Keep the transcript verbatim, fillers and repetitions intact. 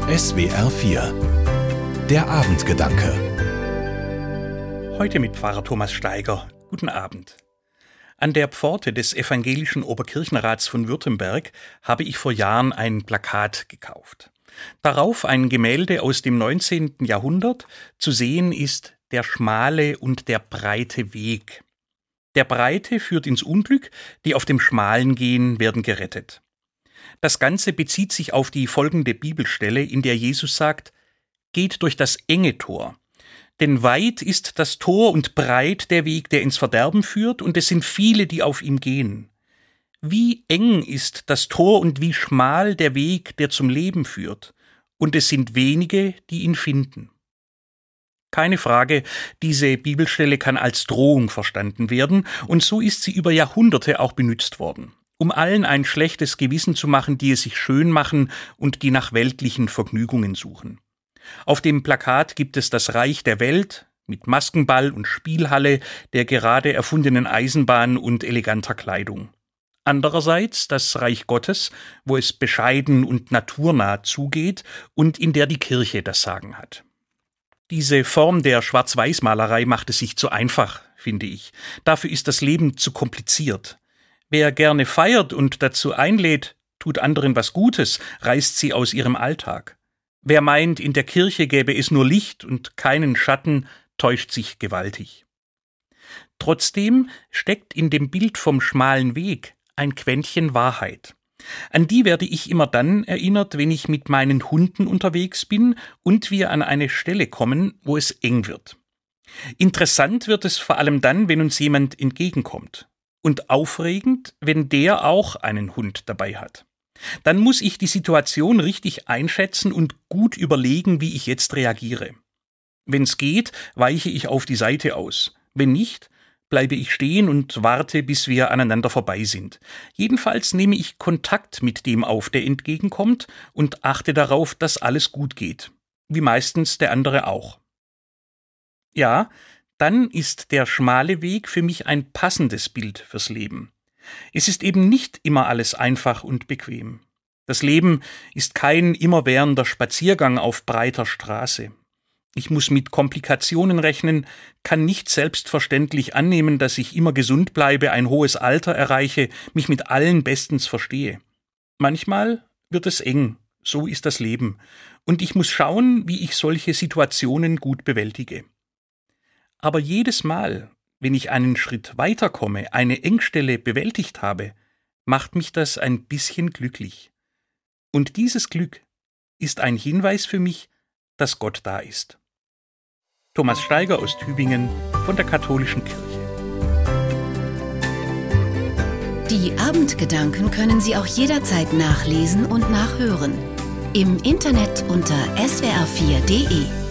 S W R vier. Der Abendgedanke. Heute mit Pfarrer Thomas Steiger. Guten Abend. An der Pforte des evangelischen Oberkirchenrats von Württemberg habe ich vor Jahren ein Plakat gekauft. Darauf ein Gemälde aus dem neunzehnten Jahrhundert. Zu sehen ist der schmale und der breite Weg. Der Breite führt ins Unglück, die auf dem Schmalen gehen, werden gerettet. Das Ganze bezieht sich auf die folgende Bibelstelle, in der Jesus sagt: Geht durch das enge Tor. Denn weit ist das Tor und breit der Weg, der ins Verderben führt, und es sind viele, die auf ihm gehen. Wie eng ist das Tor und wie schmal der Weg, der zum Leben führt, und es sind wenige, die ihn finden. Keine Frage, diese Bibelstelle kann als Drohung verstanden werden, und so ist sie über Jahrhunderte auch benutzt worden, um allen ein schlechtes Gewissen zu machen, die es sich schön machen und die nach weltlichen Vergnügungen suchen. Auf dem Plakat gibt es das Reich der Welt mit Maskenball und Spielhalle, der gerade erfundenen Eisenbahn und eleganter Kleidung. Andererseits das Reich Gottes, wo es bescheiden und naturnah zugeht und in der die Kirche das Sagen hat. Diese Form der Schwarz-Weiß-Malerei macht es sich zu einfach, finde ich. Dafür ist das Leben zu kompliziert. Wer gerne feiert und dazu einlädt, tut anderen was Gutes, reißt sie aus ihrem Alltag. Wer meint, in der Kirche gäbe es nur Licht und keinen Schatten, täuscht sich gewaltig. Trotzdem steckt in dem Bild vom schmalen Weg ein Quäntchen Wahrheit. An die werde ich immer dann erinnert, wenn ich mit meinen Hunden unterwegs bin und wir an eine Stelle kommen, wo es eng wird. Interessant wird es vor allem dann, wenn uns jemand entgegenkommt. Und aufregend, wenn der auch einen Hund dabei hat. Dann muss ich die Situation richtig einschätzen und gut überlegen, wie ich jetzt reagiere. Wenn's geht, weiche ich auf die Seite aus. Wenn nicht, bleibe ich stehen und warte, bis wir aneinander vorbei sind. Jedenfalls nehme ich Kontakt mit dem auf, der entgegenkommt, und achte darauf, dass alles gut geht. Wie meistens der andere auch. Ja, dann ist der schmale Weg für mich ein passendes Bild fürs Leben. Es ist eben nicht immer alles einfach und bequem. Das Leben ist kein immerwährender Spaziergang auf breiter Straße. Ich muss mit Komplikationen rechnen, kann nicht selbstverständlich annehmen, dass ich immer gesund bleibe, ein hohes Alter erreiche, mich mit allen bestens verstehe. Manchmal wird es eng, so ist das Leben, und ich muss schauen, wie ich solche Situationen gut bewältige. Aber jedes Mal, wenn ich einen Schritt weiterkomme, eine Engstelle bewältigt habe, macht mich das ein bisschen glücklich. Und dieses Glück ist ein Hinweis für mich, dass Gott da ist. Thomas Steiger aus Tübingen von der Katholischen Kirche. Die Abendgedanken können Sie auch jederzeit nachlesen und nachhören. Im Internet unter S W R vier punkt de.